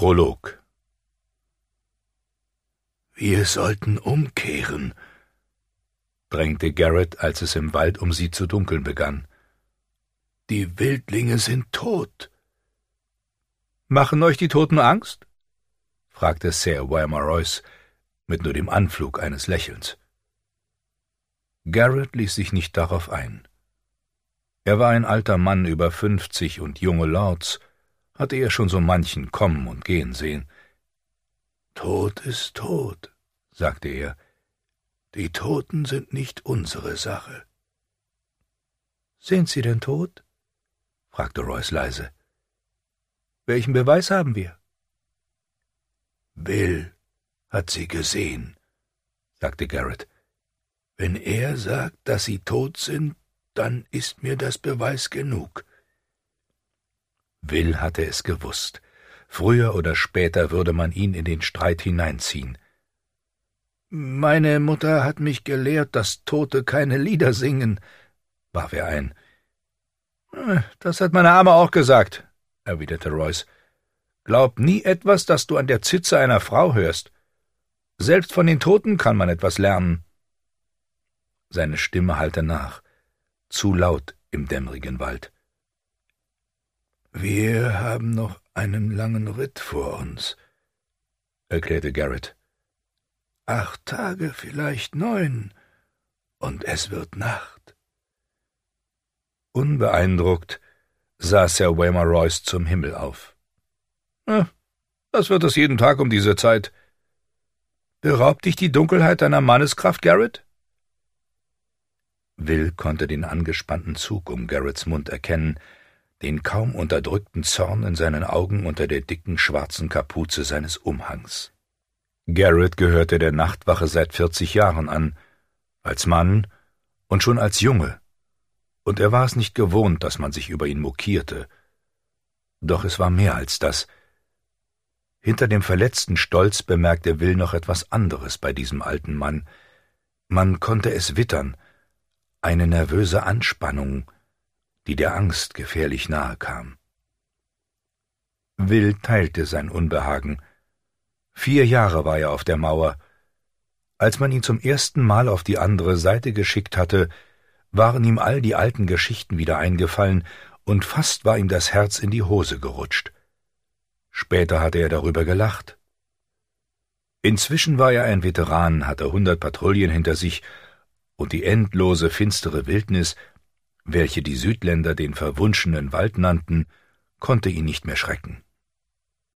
Prolog. »Wir sollten umkehren«, drängte Garrett, als es im Wald um sie zu dunkeln begann. »Die Wildlinge sind tot.« »Machen euch die Toten Angst?« fragte Sir Waymar Royce mit nur dem Anflug eines Lächelns. Garrett ließ sich nicht darauf ein. Er war ein alter Mann über 50 und junge Lords hatte er schon so manchen kommen und gehen sehen. »Tod ist tot«, sagte er. »Die Toten sind nicht unsere Sache.« »Sind sie denn tot?« fragte Royce leise. »Welchen Beweis haben wir?« »Will hat sie gesehen«, sagte Garrett. »Wenn er sagt, dass sie tot sind, dann ist mir das Beweis genug.« Will hatte es gewusst. Früher oder später würde man ihn in den Streit hineinziehen. »Meine Mutter hat mich gelehrt, dass Tote keine Lieder singen«, warf er ein. »Das hat meine Amme auch gesagt«, erwiderte Royce. »Glaub nie etwas, das du an der Zitze einer Frau hörst. Selbst von den Toten kann man etwas lernen.« Seine Stimme hallte nach, zu laut im dämmerigen Wald. »Wir haben noch einen langen Ritt vor uns«, erklärte Garrett. »8 Tage, vielleicht 9, und es wird Nacht.« Unbeeindruckt sah Sir Waymar Royce zum Himmel auf. »Das wird es jeden Tag um diese Zeit. Beraubt dich die Dunkelheit deiner Manneskraft, Garrett?« Will konnte den angespannten Zug um Garretts Mund erkennen, den kaum unterdrückten Zorn in seinen Augen unter der dicken schwarzen Kapuze seines Umhangs. Garrett gehörte der Nachtwache seit 40 Jahren an, als Mann und schon als Junge, und er war es nicht gewohnt, dass man sich über ihn mokierte. Doch es war mehr als das. Hinter dem verletzten Stolz bemerkte Will noch etwas anderes bei diesem alten Mann. Man konnte es wittern, eine nervöse Anspannung, die der Angst gefährlich nahe kam. Will teilte sein Unbehagen. 4 Jahre war er auf der Mauer. Als man ihn zum ersten Mal auf die andere Seite geschickt hatte, waren ihm all die alten Geschichten wieder eingefallen, und fast war ihm das Herz in die Hose gerutscht. Später hatte er darüber gelacht. Inzwischen war er ein Veteran, hatte 100 Patrouillen hinter sich, und die endlose, finstere Wildnis, welche die Südländer den verwunschenen Wald nannten, konnte ihn nicht mehr schrecken.